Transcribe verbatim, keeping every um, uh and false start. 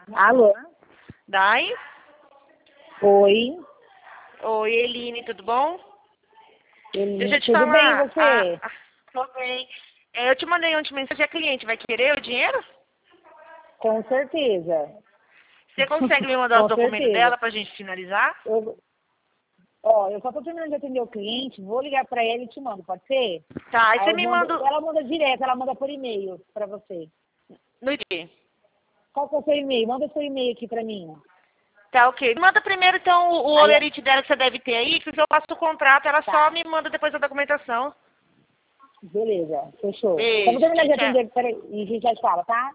Alô? Dai? Oi? Oi, Eline, tudo bom? Ele... Deixa eu te Tudo falar. bem, e você? Ah, ah, tô bem. É, eu te mandei ontem mensagem, a cliente vai querer o dinheiro? Com certeza. Você consegue me mandar os Com documentos certeza. dela pra gente finalizar? Eu... Ó, eu só tô terminando de atender o cliente, vou ligar pra ela e te mando, pode ser? Tá, aí Aí você eu me mando... manda Ela manda direto, ela manda por e-mail pra você. no dia. Qual que é o seu e-mail? Manda seu e-mail aqui pra mim. Tá, ok. Manda primeiro, então, o, o Aí, olerite dela que você deve ter aí, que eu faço o contrato, ela só tá. me manda depois a documentação. Beleza, fechou. Só vou Beijo, terminar tchau, de tchau. atender peraí, e a gente já fala, tá?